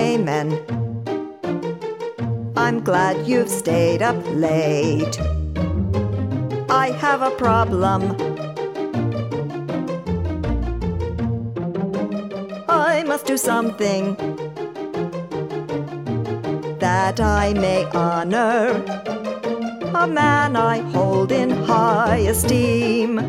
amen. I'm glad you've stayed up late. I have a problem. I must do something that I may honor a man I hold in high esteem.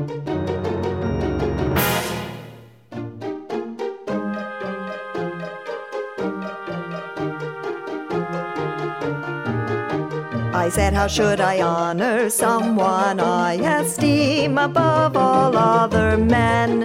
I said, how should I honor someone I esteem above all other men?